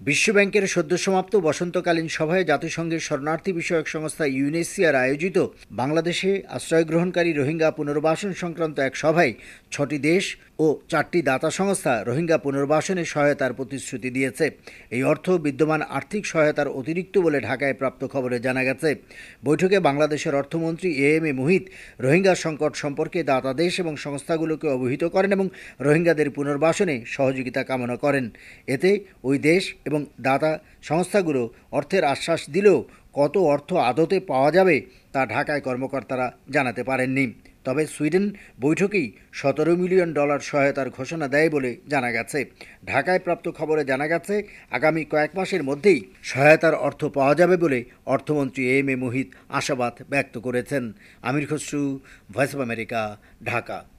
বিশ্বব্যাংকের সদ্য সমাপ্ত বসন্তকালীন সভায় জাতিসংঘের শরণার্থী বিষয়ক সংস্থা ইউএনএইচসিআর আয়োজিত বাংলাদেশে আশ্রয় গ্রহণকারী রোহিঙ্গা পুনর্বাসন সংক্রান্ত এক সভায় ৬টি দেশ ও ৪টি দাতা সংস্থা রোহিঙ্গা পুনর্বাসনে সহায়তার প্রতিশ্রুতি দিয়েছে। এই অর্থ বিদ্যমান আর্থিক সহায়তার অতিরিক্ত বলে ঢাকায় প্রাপ্ত খবরে জানা গেছে। বৈঠকে বাংলাদেশের অর্থমন্ত্রী এ মুহিত রোহিঙ্গা সংকট সম্পর্কে দাতা দেশ এবং সংস্থাগুলোকে অবহিত করেন এবং রোহিঙ্গাদের পুনর্বাসনে সহযোগিতা কামনা করেন। এতে ওই দেশ এবং দাতা সংস্থাগুলো অর্থের আশ্বাস দিলেও কত অর্থ আদতে পাওয়া যাবে তা ঢাকায় কর্মকর্তারা জানাতে পারেননি। তবে সুইডেন বৈঠকেই $17 মিলিয়ন সহায়তার ঘোষণা দেয় বলে জানা গেছে। ঢাকায় প্রাপ্ত খবরে জানা গেছে আগামী কয়েক মাসের মধ্যেই সহায়তার অর্থ পাওয়া যাবে বলে অর্থমন্ত্রী এ মুহিত আশাবাদ ব্যক্ত করেছেন। Amir Khasru, voice of America, Dhaka.